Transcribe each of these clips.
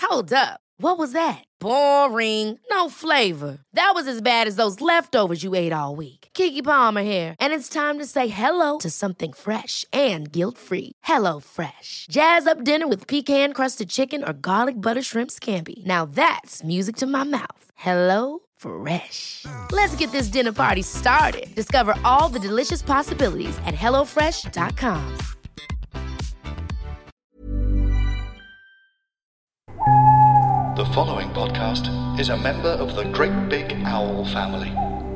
Hold up. What was that? Boring. No flavor. That was as bad as those leftovers you ate all week. Keke Palmer here, and it's time to say hello to something fresh and guilt-free. Hello Fresh. Jazz up dinner with pecan-crusted chicken or garlic butter shrimp scampi. Now that's music to my mouth. Hello Fresh. Let's get this dinner party started. Discover all the delicious possibilities at hellofresh.com. The following podcast is a member of the Great Big Owl family.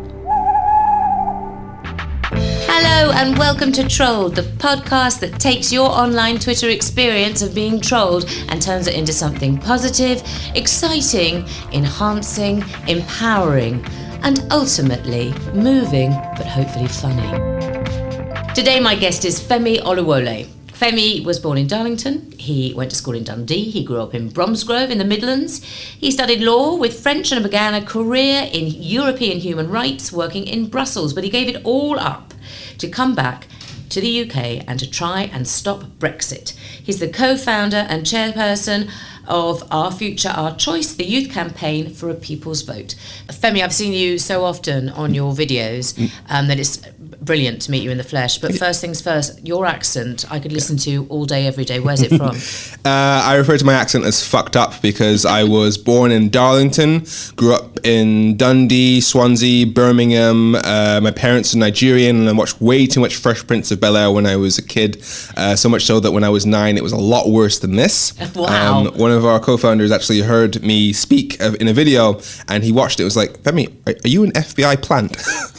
Hello and welcome to Trolled, the podcast that takes your online Twitter experience of being trolled and turns it into something positive, exciting, enhancing, empowering, and ultimately moving, but hopefully funny. Today my guest is Femi Oluwole. Femi was born in Darlington, he went to school in Dundee, he grew up in Bromsgrove in the Midlands, he studied law with French and began a career in European human rights working in Brussels, but he gave it all up to come back to the UK and to try and stop Brexit. He's the co-founder and chairperson of Our Future, Our Choice, the youth campaign for a people's vote. Femi, I've seen you so often on your videos that it's brilliant to meet you in the flesh. But first things first, your accent I could listen to all day, every day. Where's it from? I refer to my accent as fucked up because I was born in Darlington, grew up in Dundee, Swansea, Birmingham. My parents are Nigerian, and I watched way too much Fresh Prince of Bel-Air when I was a kid. So much so that when I was 9, it was a lot worse than this. Wow. One of our co-founders actually heard me speak in a video, and he watched it. It was like, Femi, are you an FBI plant?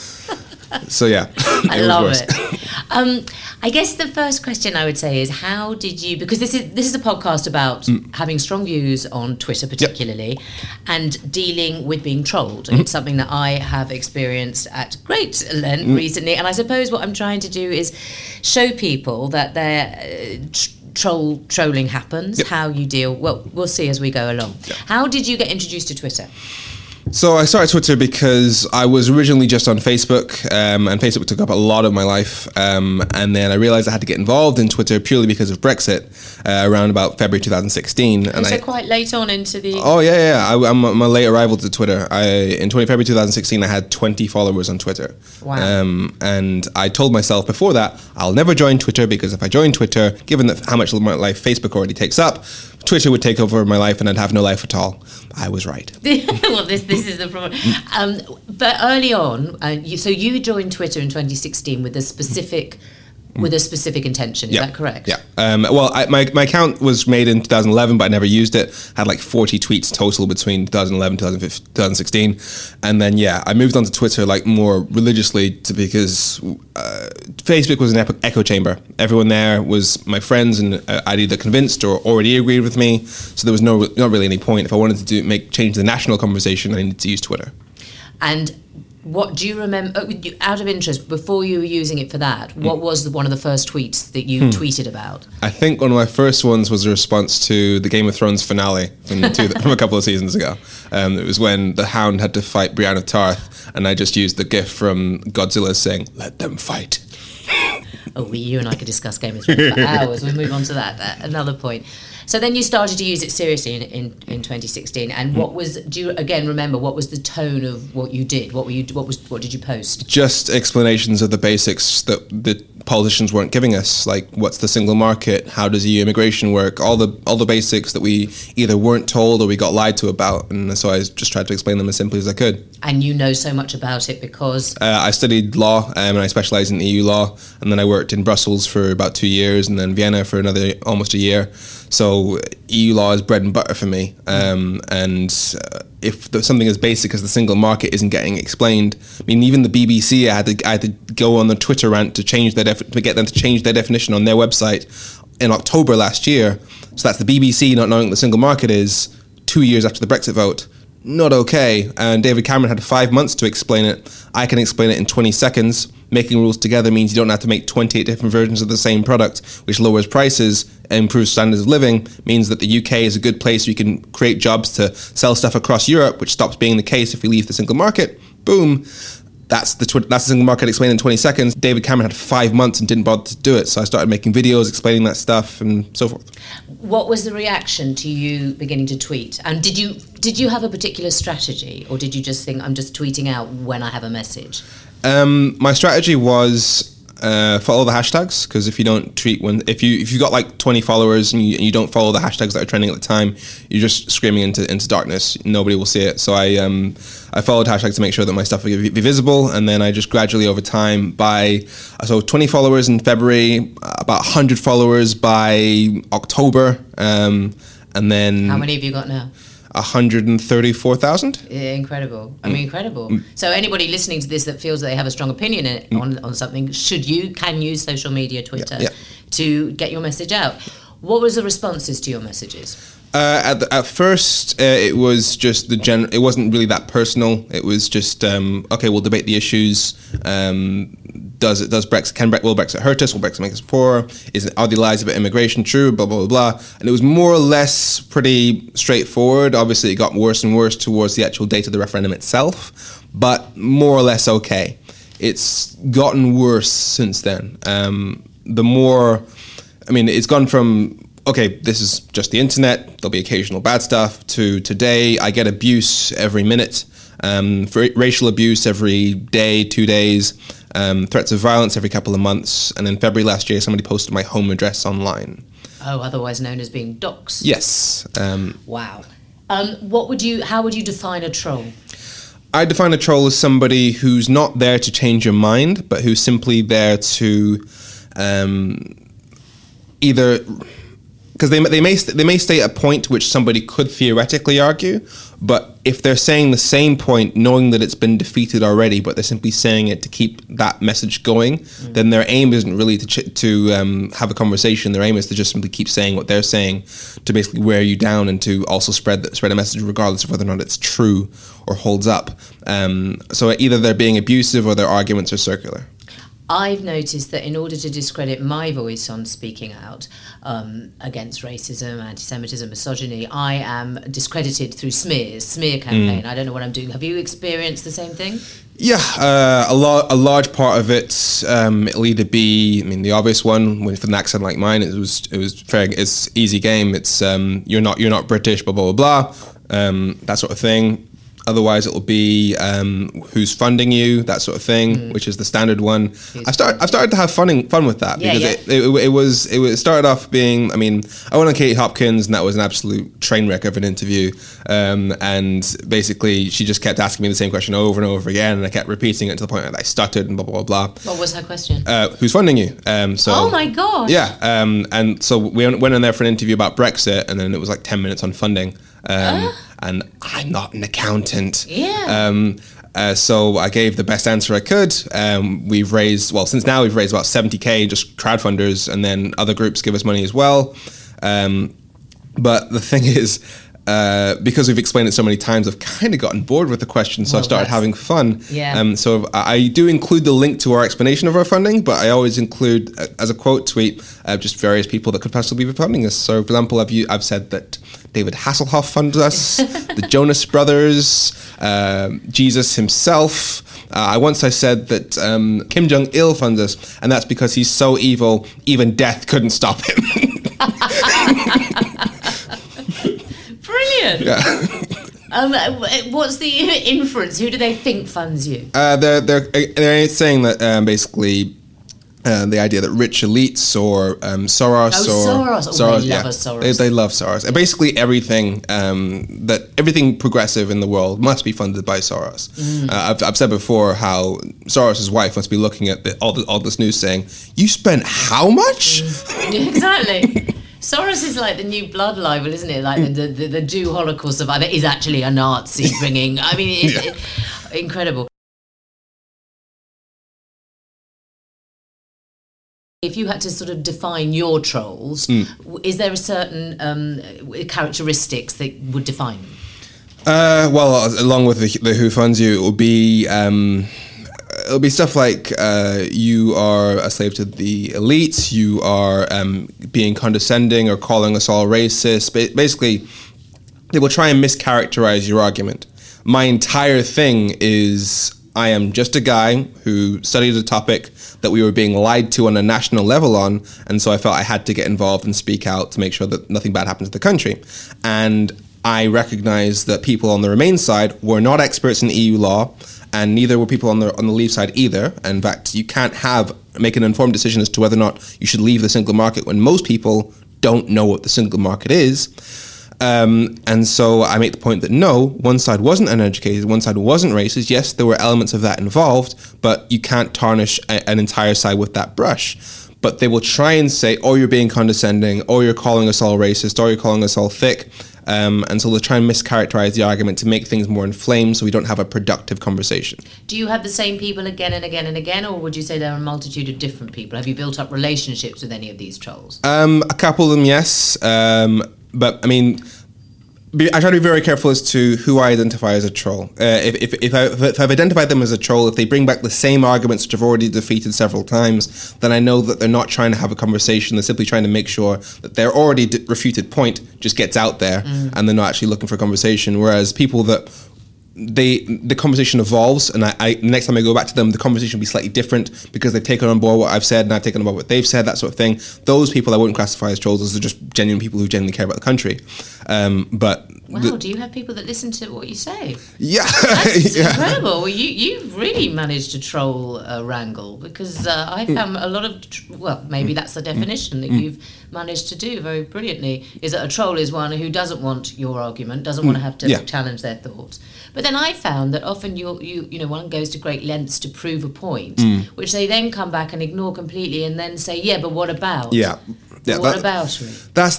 So yeah, I love it. I guess the first question I would say is, how did you? Because this is a podcast about having strong views on Twitter, particularly, and dealing with being trolled. It's something that I have experienced at great length recently, and I suppose what I'm trying to do is show people that they're. Trolling happens. How you deal? Well, we'll see as we go along. How did you get introduced to Twitter? So I started Twitter because I was originally just on Facebook, and Facebook took up a lot of my life. And then I realized I had to get involved in Twitter purely because of Brexit around about February 2016. And so quite late on into the... Oh, yeah. I'm a late arrival to Twitter. In February 2016, I had 20 followers on Twitter. Wow. And I told myself before that, I'll never join Twitter because if I join Twitter, given that how much of my life Facebook already takes up, Twitter would take over my life and I'd have no life at all. I was right. Well, this is the problem. But early on, you joined Twitter in 2016 with a specific intention. Is that correct? Yeah. Well, my account was made in 2011, but I never used it. I had like 40 tweets total between 2011 and 2016. And then, I moved on to Twitter like more religiously because Facebook was an echo chamber. Everyone there was my friends, and I'd either convinced or already agreed with me. So there was not really any point. If I wanted to change the national conversation, I needed to use Twitter. And what do you remember, out of interest, before you were using it for that, what was one of the first tweets that you tweeted about? I think one of my first ones was a response to the Game of Thrones finale from a couple of seasons ago. It was when the Hound had to fight Brienne of Tarth, and I just used the gif from Godzilla saying, "Let them fight." You and I could discuss Game of Thrones for hours. We'll move on to that at another point. So then you started to use it seriously in 2016. And what was? Do you again remember what was the tone of what you did? What did you post? Just explanations of the basics that the politicians weren't giving us, like what's the single market, how does EU immigration work, all the basics that we either weren't told or we got lied to about. And so I just tried to explain them as simply as I could. And you know so much about it because I studied law, and I specialised in EU law, and then I worked in Brussels for about 2 years, and then Vienna for another almost a year. So EU law is bread and butter for me, if something as basic as the single market isn't getting explained, I mean, even the BBC, I had to go on the Twitter rant to get them to change their definition on their website in October last year. So that's the BBC not knowing what the single market is 2 years after the Brexit vote. Not okay. And David Cameron had 5 months to explain it. I can explain it in 20 seconds. Making rules together means you don't have to make 28 different versions of the same product, which lowers prices and improves standards of living, means that the UK is a good place where you can create jobs to sell stuff across Europe, which stops being the case if we leave the single market. Boom. that's the single market explained in 20 seconds. David Cameron had 5 months and didn't bother to do it. So I started making videos explaining that stuff and so forth. What was the reaction to you beginning to tweet? And did you have a particular strategy, or did you just think, I'm just tweeting out when I have a message? My strategy was follow the hashtags, because if you don't tweet if you've got like 20 followers and you don't follow the hashtags that are trending at the time, you're just screaming into darkness. Nobody will see it. So I followed hashtags to make sure that my stuff would be visible, and then I just gradually over time so 20 followers in February, about 100 followers by October, and then how many have you got now? 134,000. Incredible. I mean, incredible. So anybody listening to this that feels that they have a strong opinion on something, can use social media, Twitter, to get your message out. What was the responses to your messages? At first, it was just it wasn't really that personal. It was just, okay, we'll debate the issues. Will Brexit hurt us? Will Brexit make us poorer? Are the lies about immigration true? Blah, blah, blah, blah. And it was more or less pretty straightforward. Obviously, it got worse and worse towards the actual date of the referendum itself, but more or less okay. It's gotten worse since then. It's gone from, okay, this is just the internet, there'll be occasional bad stuff, to today I get abuse every minute, racial abuse every day, 2 days, threats of violence every couple of months, and in February last year somebody posted my home address online. Oh, otherwise known as being doxed. Yes. Wow. How would you define a troll? I define a troll as somebody who's not there to change your mind, but who's simply there to either, because they may state a point which somebody could theoretically argue, but if they're saying the same point knowing that it's been defeated already, but they're simply saying it to keep that message going, then their aim isn't really to have a conversation. Their aim is to just simply keep saying what they're saying, to basically wear you down and to also spread a message regardless of whether or not it's true or holds up. So either they're being abusive or their arguments are circular. I've noticed that in order to discredit my voice on speaking out against racism, anti-Semitism, misogyny, I am discredited through smear campaign. I don't know what I'm doing. Have you experienced the same thing? Yeah, a large part of it, it'll either be, the obvious one with an accent like mine. It's easy game. It's you're not British, blah blah blah blah, that sort of thing. Otherwise, it'll be who's funding you, that sort of thing, which is the standard one. I've started to have fun with that, because it started off being. I went on Katie Hopkins, and that was an absolute train wreck of an interview. And basically, she just kept asking me the same question over and over again, and I kept repeating it to the point that I stuttered and blah blah blah. What was her question? Who's funding you? Oh my gosh! Yeah, and so we went in there for an interview about Brexit, and then it was like 10 minutes on funding. And I'm not an accountant. Yeah. So I gave the best answer I could. Since now we've raised about 70k, just crowdfunders, and then other groups give us money as well. But the thing is, because we've explained it so many times, I've kind of gotten bored with the question, so I started having fun. Yeah. So I do include the link to our explanation of our funding, but I always include, as a quote tweet, just various people that could possibly be funding us. So, for example, I've said that David Hasselhoff funds us, the Jonas Brothers, Jesus himself. I said that Kim Jong-il funds us, and that's because he's so evil, even death couldn't stop him. Brilliant. Yeah. What's the inference? Who do they think funds you? They're saying that basically the idea that rich elites or Soros Soros. They love Soros. They love Soros. And basically everything everything progressive in the world must be funded by Soros. I've said before how Soros' wife must be looking at all this news saying, "You spent how much?" Exactly. Soros is like the new blood libel, isn't it? Like the Jew Holocaust survivor is actually a Nazi bringing. Incredible. If you had to sort of define your trolls, is there a certain characteristics that would define them? Along with the who funds you, it will be it'll be stuff like you are a slave to the elites, you are being condescending or calling us all racist. Basically, they will try and mischaracterize your argument. My entire thing is I am just a guy who studied a topic that we were being lied to on a national level on, and so I felt I had to get involved and speak out to make sure that nothing bad happened to the country. And I recognized that people on the Remain side were not experts in EU law, and neither were people on the Leave side either. In fact, you can't make an informed decision as to whether or not you should leave the single market when most people don't know what the single market is. And so I make the point that no, one side wasn't uneducated, one side wasn't racist. Yes, there were elements of that involved, but you can't tarnish an entire side with that brush. But they will try and say, oh, you're being condescending, or you're calling us all racist, or you're calling us all thick. And so they'll try and mischaracterize the argument to make things more inflamed so we don't have a productive conversation. Do you have the same people again and again and again, or would you say there are a multitude of different people? Have you built up relationships with any of these trolls? A couple of them, yes. But I mean, I try to be very careful as to who I identify as a troll. If I've identified them as a troll, if they bring back the same arguments which I've already defeated several times, then I know that they're not trying to have a conversation. They're simply trying to make sure that their already refuted point just gets out there, and they're not actually looking for a conversation. Whereas people that the conversation evolves, and I next time I go back to them, the conversation will be slightly different because they've taken on board what I've said and I've taken on board what they've said, that sort of thing. Those people I wouldn't classify as trolls. Those are just genuine people who genuinely care about the country. But do you have people that listen to what you say? Yeah, that's incredible. Well, you've really managed to troll wrangle, because I found a lot of maybe that's the definition that you've managed to do very brilliantly. Is that a troll is one who doesn't want your argument, doesn't want to have to challenge their thoughts. But then I found that often one goes to great lengths to prove a point, which they then come back and ignore completely, and then say, yeah, but what about? Yeah. What about it? That's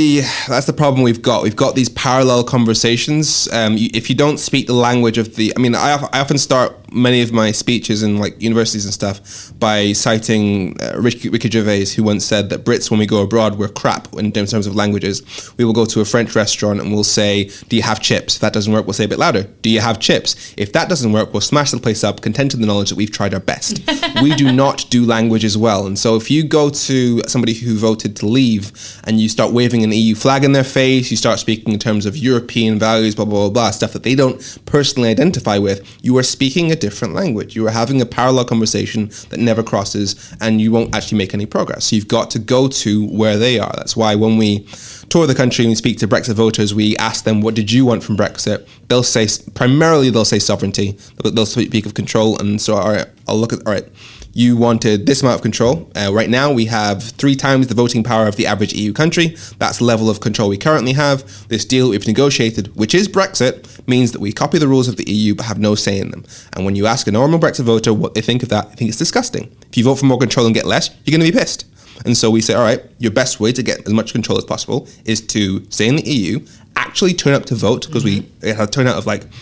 the problem we've got. We've got these parallel conversations. If you don't speak the language of I often start many of my speeches in like universities and stuff by citing Ricky Gervais, who once said that Brits, when we go abroad, we're crap in terms of languages. We will go to a French restaurant and we'll say, do you have chips? If that doesn't work, we'll say a bit louder, do you have chips? If that doesn't work, we'll smash the place up, content in the knowledge that we've tried our best. We do not do language as well. And so if you go to somebody who voted to leave and you start waving an EU flag in their face, you start speaking in terms of European values, blah, blah, blah, blah, stuff that they don't personally identify with, you are speaking a different language. You are having a parallel conversation that never crosses, and you won't actually make any progress. So you've got to go to where they are. That's why when we tour the country and we speak to Brexit voters, we ask them, what did you want from Brexit? They'll say sovereignty, but they'll speak of control. And so, all right, you wanted this amount of control. Right now, we have 3 times the voting power of the average EU country. That's the level of control we currently have. This deal we've negotiated, which is Brexit, means that we copy the rules of the EU but have no say in them. And when you ask a normal Brexit voter what they think of that, I think it's disgusting. If you vote for more control and get less, you're going to be pissed. And so we say, all right, your best way to get as much control as possible is to stay in the EU, actually turn up to vote, because we had a turnout of like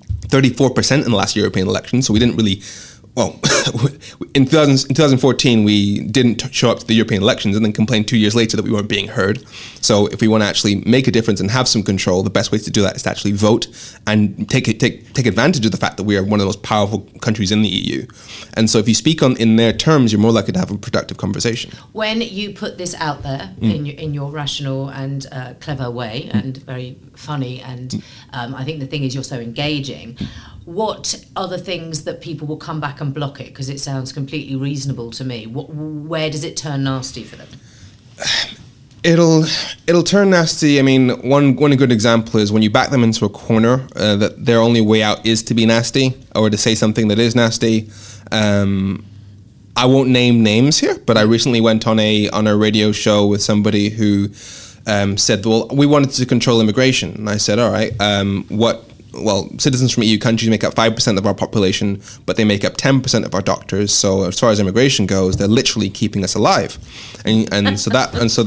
34% in the last European election, so we didn't really... Well, in 2014, we didn't show up to the European elections and then complained 2 years later that we weren't being heard. So if we want to actually make a difference and have some control, the best way to do that is to actually vote and take advantage of the fact that we are one of the most powerful countries in the EU. And so if you speak in their terms, you're more likely to have a productive conversation. When you put this out there in your rational and clever way, and very funny, and I think the thing is you're so engaging, what are the things that people will come back and block it? Because it sounds completely reasonable to me. Where does it turn nasty for them? It'll turn nasty. I mean, one good example is when you back them into a corner, that their only way out is to be nasty or to say something that is nasty. I won't name names here, but I recently went on a radio show with somebody who said, well, we wanted to control immigration. And I said, all right, citizens from EU countries make up 5% of our population, but they make up 10% of our doctors. So as far as immigration goes, they're literally keeping us alive. And so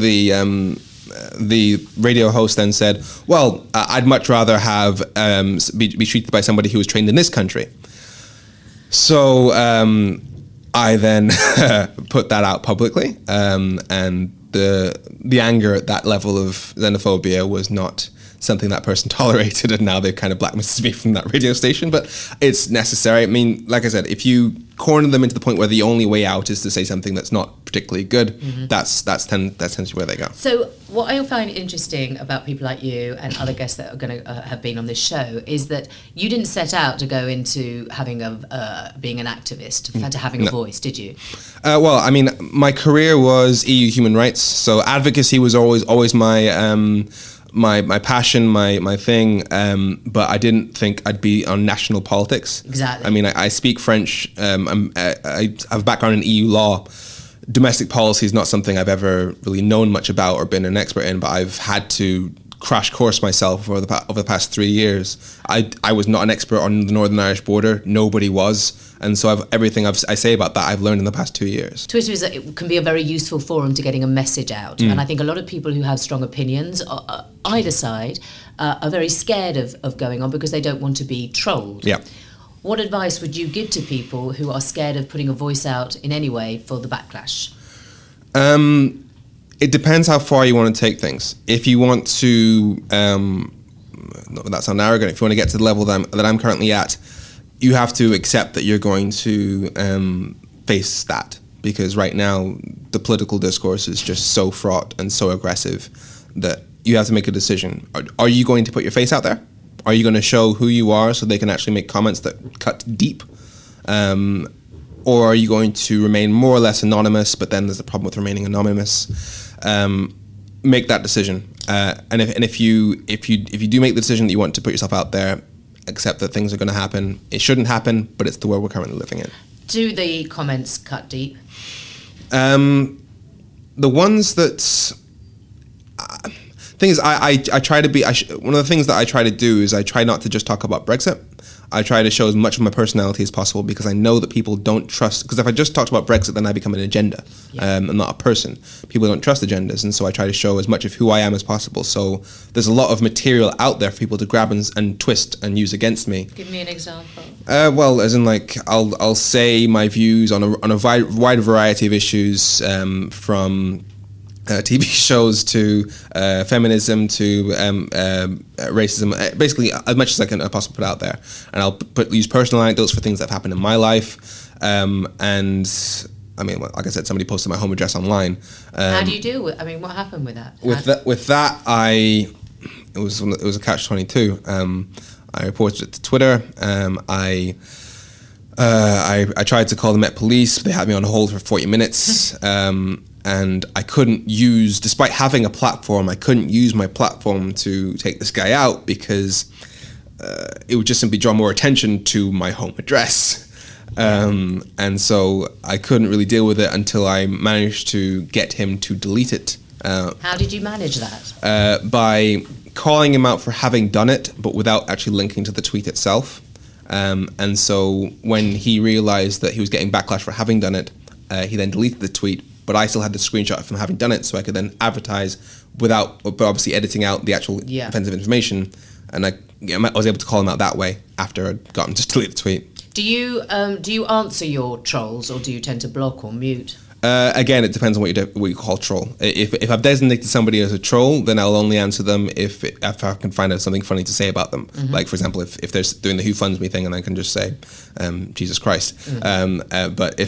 the radio host then said, well, I'd much rather have be treated by somebody who was trained in this country. So I then put that out publicly, and the anger at that level of xenophobia was not something that person tolerated, and now they've kind of blacklisted me from that radio station. But it's necessary. I mean, like I said, if you corner them into the point where the only way out is to say something that's not particularly good, that tends to be where they go. So what I find interesting about people like you and other guests that are going to have been on this show is that you didn't set out to go into having being an activist, to having a voice, did you? Well, I mean, my career was EU human rights, so advocacy was always my passion, my thing, but I didn't think I'd be on national politics. Exactly. I mean, I speak French. I have a background in EU law. Domestic policy is not something I've ever really known much about or been an expert in, but I've had to crash course myself over the past 3 years. I was not an expert on the Northern Irish border. Nobody was. And so everything I say about that I've learned in the past 2 years. Twitter it can be a very useful forum to getting a message out. And I think a lot of people who have strong opinions, either side, are very scared of going on because they don't want to be trolled. Yeah. What advice would you give to people who are scared of putting a voice out in any way for the backlash? It depends how far you want to take things. If you want to, that sounds arrogant, if you want to get to the level that I'm currently at, you have to accept that you're going to face that. Because right now, the political discourse is just so fraught and so aggressive that you have to make a decision. Are you going to put your face out there? Are you going to show who you are so they can actually make comments that cut deep? Or are you going to remain more or less anonymous, but then there's the problem with remaining anonymous? Make that decision. And if you do make the decision that you want to put yourself out there, accept that things are going to happen. It shouldn't happen, but it's the world we're currently living in. Do the comments cut deep? The ones that... thing is, I try to be... one of the things that I try to do is I try not to just talk about Brexit. I try to show as much of my personality as possible because I know that people don't trust... Because if I just talked about Brexit, then I become an agenda. I'm not a person. People don't trust agendas, and so I try to show as much of who I am as possible. So there's a lot of material out there for people to grab and twist and use against me. Give me an example. Well, as in, like, I'll say my views on a wide variety of issues, from... TV shows to feminism to racism, basically as much as I can possibly put out there. And I'll use personal anecdotes for things that have happened in my life. And I mean, like I said, somebody posted my home address online. How do you deal with? I mean, what happened with that? With that, it was a catch-22. I reported it to Twitter. I tried to call the Met Police. They had me on hold for 40 minutes. And I couldn't use, despite having a platform, I couldn't use my platform to take this guy out because it would just simply draw more attention to my home address. And so I couldn't really deal with it until I managed to get him to delete it. How did you manage that? By calling him out for having done it, but without actually linking to the tweet itself. And so when he realized that he was getting backlash for having done it, he then deleted the tweet. But I still had the screenshot from having done it, so I could then advertise but obviously editing out the actual offensive information. And I was able to call him out that way after I'd got him to delete the tweet. Do you answer your trolls, or do you tend to block or mute? Again, it depends on what you call troll. If I've designated somebody as a troll, then I'll only answer them if I can find out something funny to say about them. Mm-hmm. Like, for example, if they're doing the Who Funds Me thing, and I can just say, Jesus Christ. Mm-hmm. But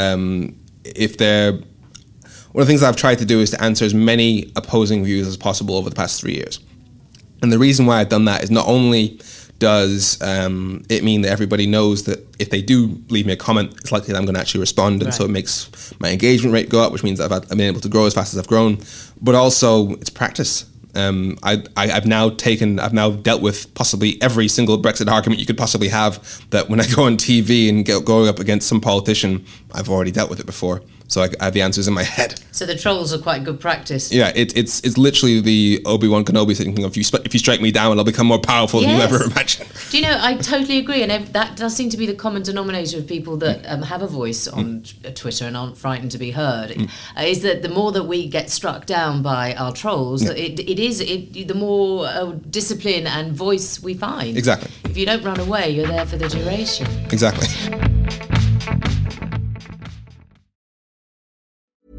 if they're... One of the things that I've tried to do is to answer as many opposing views as possible over the past 3 years. And the reason why I've done that is not only does it mean that everybody knows that if they do leave me a comment, it's likely that I'm going to actually respond. And so it makes my engagement rate go up, which means that I've been able to grow as fast as I've grown. But also, it's practice. I've now dealt with possibly every single Brexit argument you could possibly have, that when I go on TV and go up against some politician, I've already dealt with it before. So I have the answers in my head. So the trolls are quite good practice. Yeah, it's literally the Obi-Wan Kenobi thing of, if you strike me down, I'll become more powerful than you ever imagined. Do you know, I totally agree, and that does seem to be the common denominator of people that have a voice on Twitter and aren't frightened to be heard, is that the more that we get struck down by our trolls, the more discipline and voice we find. Exactly. If you don't run away, you're there for the duration. Exactly.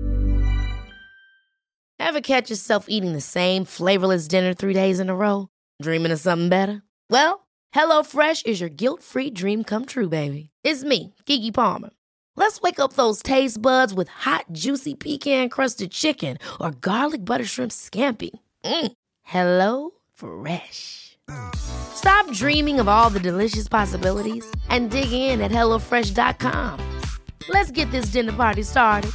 Ever catch yourself eating the same flavorless dinner 3 days in a row? Dreaming of something better? Well, HelloFresh is your guilt-free dream come true, baby. It's me, Keke Palmer. Let's wake up those taste buds with hot, juicy pecan-crusted chicken or garlic butter shrimp scampi. Hello Fresh. Stop dreaming of all the delicious possibilities and dig in at HelloFresh.com. Let's get this dinner party started.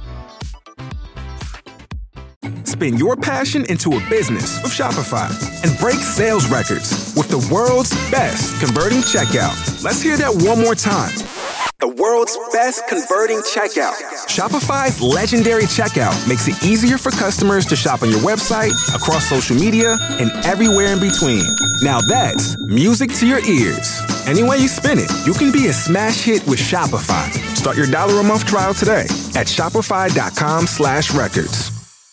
Spin your passion into a business with Shopify and break sales records with the world's best converting checkout. Let's hear that one more time. The world's best converting checkout. Shopify's legendary checkout makes it easier for customers to shop on your website, across social media, and everywhere in between. Now that's music to your ears. Any way you spin it, you can be a smash hit with Shopify. Start your $1 a month trial today at shopify.com/records.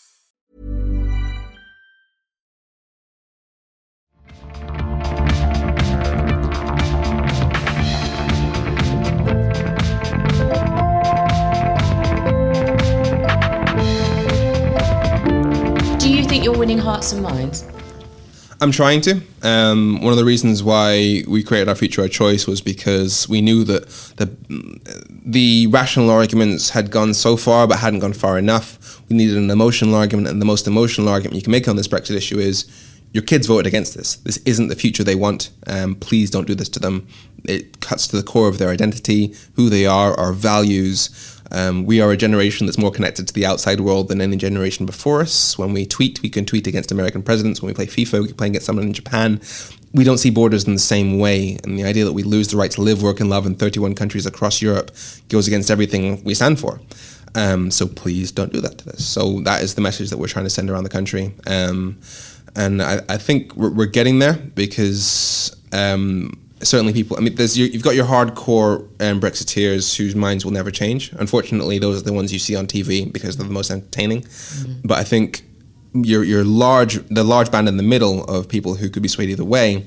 You're winning hearts and minds? I'm trying to. One of the reasons why we created Our Future, Our Choice was because we knew that the rational arguments had gone so far but hadn't gone far enough. We needed an emotional argument, and the most emotional argument you can make on this Brexit issue is your kids voted against this. This isn't the future they want. Please don't do this to them. It cuts to the core of their identity, who they are, our values. We are a generation that's more connected to the outside world than any generation before us. When we tweet, we can tweet against American presidents. When we play FIFA, we can play against someone in Japan. We don't see borders in the same way. And the idea that we lose the right to live, work, and love in 31 countries across Europe goes against everything we stand for. So please don't do that to us. So that is the message that we're trying to send around the country. And I think we're getting there because... certainly people, I mean, you've got your hardcore Brexiteers whose minds will never change. Unfortunately, those are the ones you see on TV because they're the most entertaining. Mm-hmm. But I think the large band in the middle of people who could be swayed either way,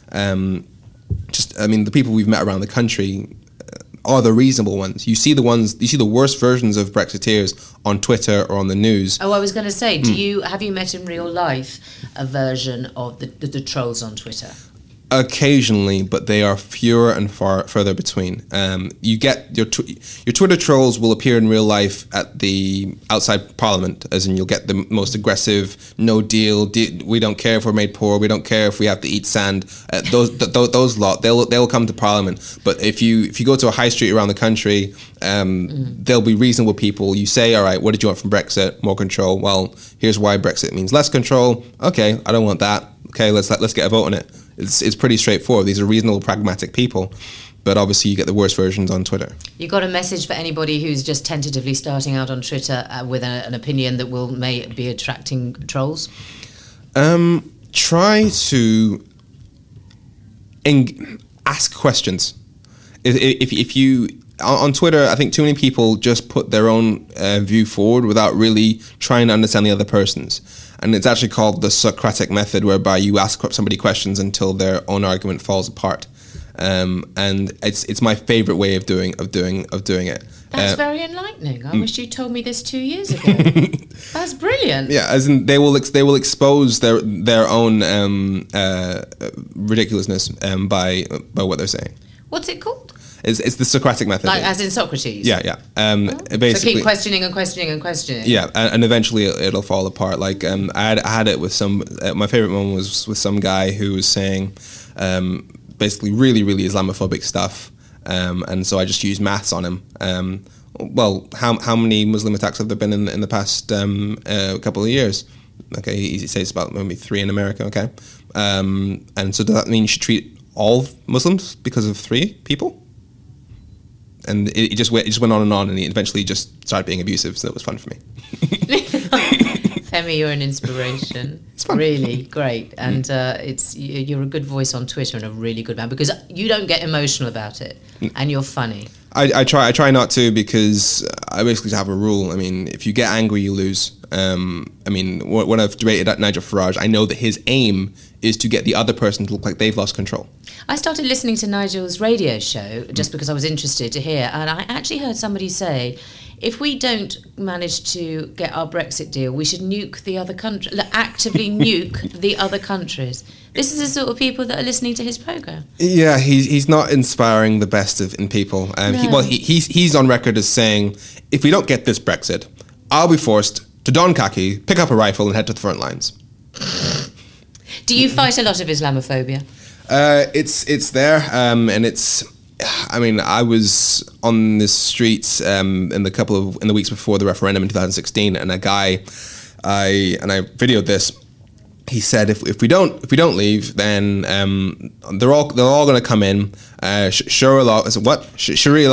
the people we've met around the country are the reasonable ones. You see the worst versions of Brexiteers on Twitter or on the news. Oh, I was going to say, have you met in real life a version of the trolls on Twitter? Occasionally, but they are fewer and further between. You get your Twitter trolls will appear in real life at the outside Parliament, as in you'll get the most aggressive, no deal. We don't care if we're made poor. We don't care if we have to eat sand. Those lot, they'll come to Parliament. But if you go to a high street around the country, there'll be reasonable people. You say, all right, what did you want from Brexit? More control. Well, here's why Brexit means less control. Okay, I don't want that. Okay, let's get a vote on it. It's pretty straightforward. These are reasonable, pragmatic people, but obviously you get the worst versions on Twitter. You got a message for anybody who's just tentatively starting out on Twitter with an opinion that may be attracting trolls? Try to ask questions. If you on Twitter, I think too many people just put their own view forward without really trying to understand the other person's. And it's actually called the Socratic method, whereby you ask somebody questions until their own argument falls apart. And it's my favorite way of doing it. That's very enlightening. I wish you told me this 2 years ago. That's brilliant. Yeah, as in they will expose their own ridiculousness by what they're saying. What's it called? It's the Socratic method. Like as in Socrates? Yeah. Basically, so keep questioning and questioning and questioning. Yeah, and eventually it'll fall apart. Like I had it with some. My favorite one was with some guy who was saying basically really, really Islamophobic stuff, and so I just used maths on him. Well, how many Muslim attacks have there been in the past couple of years? Okay, he says about maybe 3 in America. Okay, and so does that mean you should treat all Muslims because of 3 people? And it just went on, and he eventually just started being abusive, so it was fun for me. Femi, you're an inspiration. It's fun. Really great. And you're a good voice on Twitter and a really good man, because you don't get emotional about it, and you're funny. I try not to, because I basically have a rule. I mean, if you get angry, you lose. I mean, when I've debated at Nigel Farage, I know that his aim is to get the other person to look like they've lost control. I started listening to Nigel's radio show just because I was interested to hear, and I actually heard somebody say, if we don't manage to get our Brexit deal, we should nuke the other country, actively nuke the other countries. This is the sort of people that are listening to his programme. Yeah, he's not inspiring the best in people. No. He's on record as saying, if we don't get this Brexit, I'll be forced to don khaki, pick up a rifle and head to the front lines. Do you fight a lot of Islamophobia? It's there, and it's. I mean, I was on the streets in the weeks before the referendum in 2016, and a guy, I videoed this. He said, if we don't leave, then they're all going to come in. Sharia law. I said, what? Sharia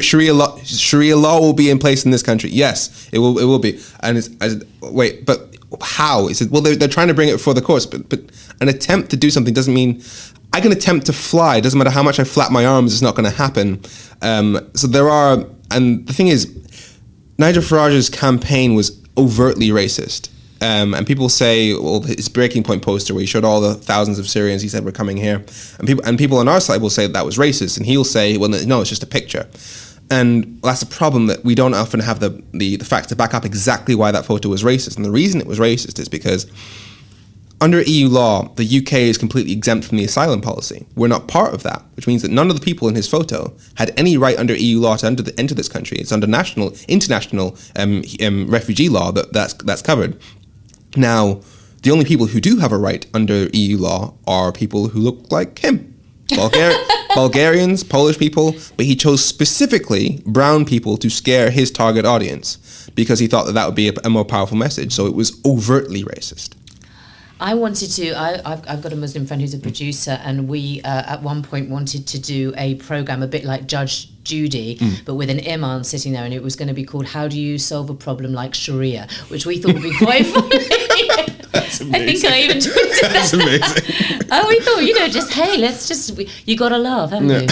law will be in place in this country. Yes, it will be. And I said, wait, but how? He said, well, they're trying to bring it before the courts, but an attempt to do something doesn't mean I can attempt to fly. It doesn't matter how much I flap my arms, it's not going to happen. So there are, and the thing is, Nigel Farage's campaign was overtly racist. And people say, well, his breaking point poster where he showed all the thousands of Syrians he said were coming here, and people on our side will say that was racist, and he'll say, well, no, it's just a picture. And that's a problem, that we don't often have the facts to back up exactly why that photo was racist. And the reason it was racist is because under EU law, the UK is completely exempt from the asylum policy. We're not part of that, which means that none of the people in his photo had any right under EU law to enter this country. It's under international refugee law that's covered. Now, the only people who do have a right under EU law are people who look like him. Bulgarians, Polish people, but he chose specifically brown people to scare his target audience because he thought that would be a more powerful message. So it was overtly racist. I wanted to, I've got a Muslim friend who's a producer, and we at one point wanted to do a programme a bit like Judge Judy, but with an imam sitting there, and it was going to be called How Do You Solve a Problem Like Sharia, which we thought would be quite funny. That's amazing. I think I even tweeted that. That's amazing. Oh, we thought, you got to laugh, haven't you?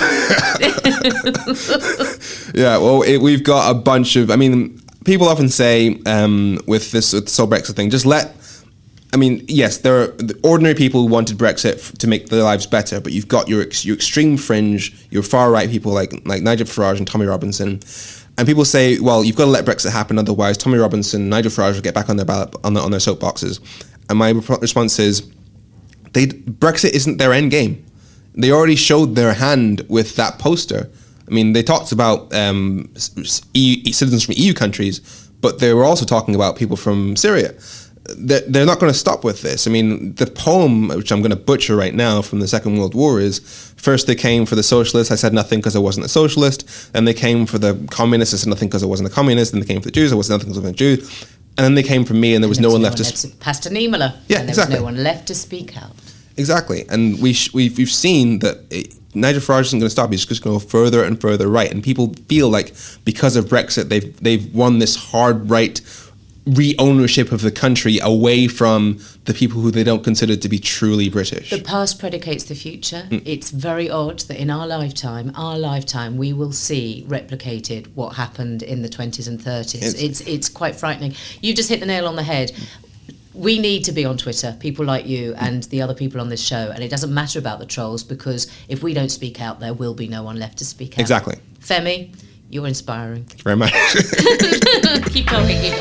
Yeah, well, we've got a bunch of, people often say with this whole Brexit thing, yes, there are the ordinary people who wanted Brexit to make their lives better, but you've got your extreme fringe, your far right people like Nigel Farage and Tommy Robinson, and people say, well, you've got to let Brexit happen, otherwise Tommy Robinson, Nigel Farage will get back on their ballot on their soapboxes. And my response is, Brexit isn't their end game. They already showed their hand with that poster. They talked about citizens from EU countries, but they were also talking about people from Syria. They're not going to stop with this. The poem, which I'm going to butcher right now, from the Second World War is, first they came for the socialists, I said nothing because I wasn't a socialist. Then they came for the communists, I said nothing because I wasn't a communist. Then they came for the Jews, I wasn't nothing because I wasn't a Jew. And then they came for me, and there was no one left to... Pastor Niemöller. Yeah, and there exactly. was no one left to speak out. Exactly. And we've seen that Nigel Farage isn't going to stop. He's just going to go further and further right. And people feel like because of Brexit, they've won this hard right re-ownership of the country away from the people who they don't consider to be truly British. The past predicates the future. It's very odd that in our lifetime, we will see replicated what happened in the 20s and 30s. It's quite frightening. You just hit the nail on the head. We need to be on Twitter, people like you and the other people on this show, and it doesn't matter about the trolls, because if we don't speak out, there will be no one left to speak out. Exactly. Femi, you're inspiring. Thank you very much. Keep talking.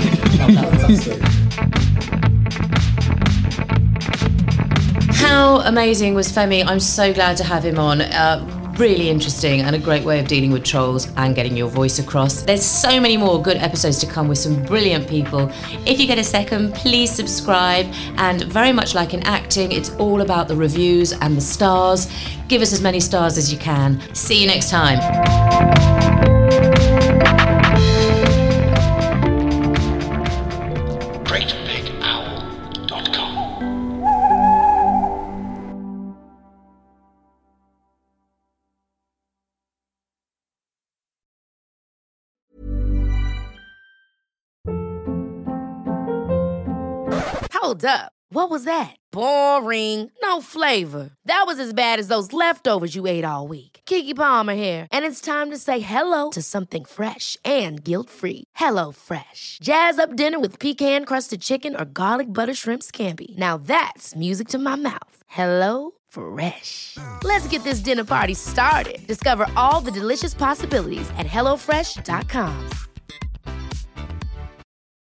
How amazing was Femi? I'm so glad to have him on. Really interesting and a great way of dealing with trolls and getting your voice across. There's so many more good episodes to come with some brilliant people. If you get a second, please subscribe. And very much like in acting, it's all about the reviews and the stars. Give us as many stars as you can. See you next time. Hold up. What was that? Boring. No flavor. That was as bad as those leftovers you ate all week. Keke Palmer here, and it's time to say hello to something fresh and guilt-free. Hello Fresh. Jazz up dinner with pecan-crusted chicken or garlic butter shrimp scampi. Now that's music to my mouth. Hello Fresh. Let's get this dinner party started. Discover all the delicious possibilities at HelloFresh.com.